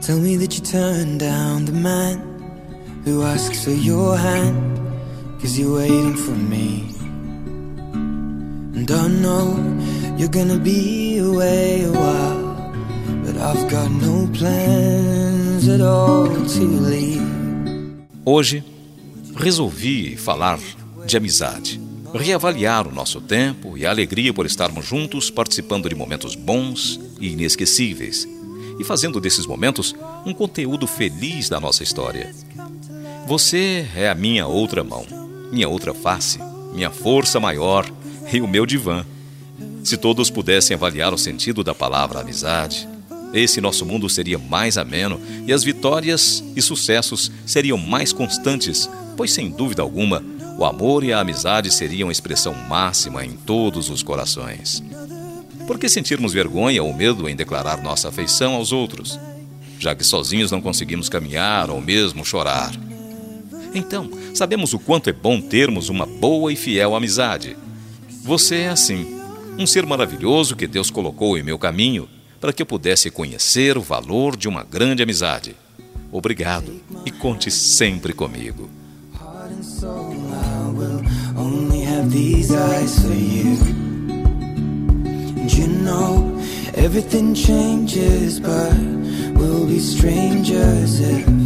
Tell me that you turned down the man who asks for your hand, 'cause you're waiting for me. And I know you're gonna be away a while, but I've got no plans at all to leave. Hoje, resolvi falar de amizade, reavaliar o nosso tempo e a alegria por estarmos juntos, participando de momentos bons e inesquecíveis, e fazendo desses momentos um conteúdo feliz da nossa história. Você é a minha outra mão, minha outra face, minha força maior e o meu divã. Se todos pudessem avaliar o sentido da palavra amizade, esse nosso mundo seria mais ameno e as vitórias e sucessos seriam mais constantes, pois, sem dúvida alguma, o amor e a amizade seriam a expressão máxima em todos os corações. Por que sentirmos vergonha ou medo em declarar nossa afeição aos outros, já que sozinhos não conseguimos caminhar ou mesmo chorar? Então, sabemos o quanto é bom termos uma boa e fiel amizade. Você é assim, um ser maravilhoso que Deus colocou em meu caminho para que eu pudesse conhecer o valor de uma grande amizade. Obrigado e conte sempre comigo. And you know, everything changes, but we'll be strangers if